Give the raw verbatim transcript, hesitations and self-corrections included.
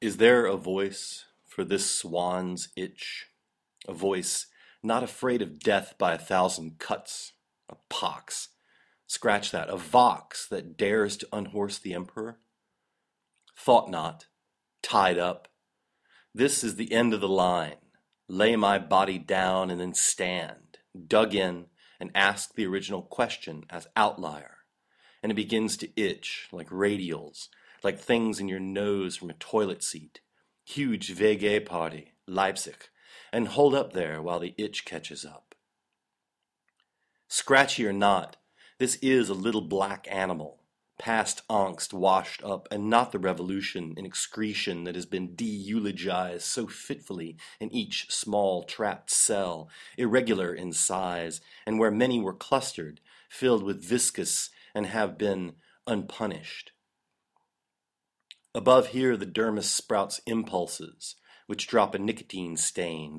Is there a voice for this swan's itch? A voice not afraid of death by a thousand cuts, a pox. Scratch that, a vox that dares to unhorse the emperor? Thought not, tied up. This is the end of the line. Lay my body down and then stand, dug in, and ask the original question as outlier. And it begins to itch like radials, like things in your nose from a toilet seat. Huge V G party, Leipzig, and hold up there while the itch catches up. Scratchy or not, this is a little black animal, past angst washed up, and not the revolution in excretion that has been de-eulogized so fitfully in each small trapped cell, irregular in size, and where many were clustered, filled with viscous, and have been unpunished. Above here the dermis sprouts impulses, which drop a nicotine stain,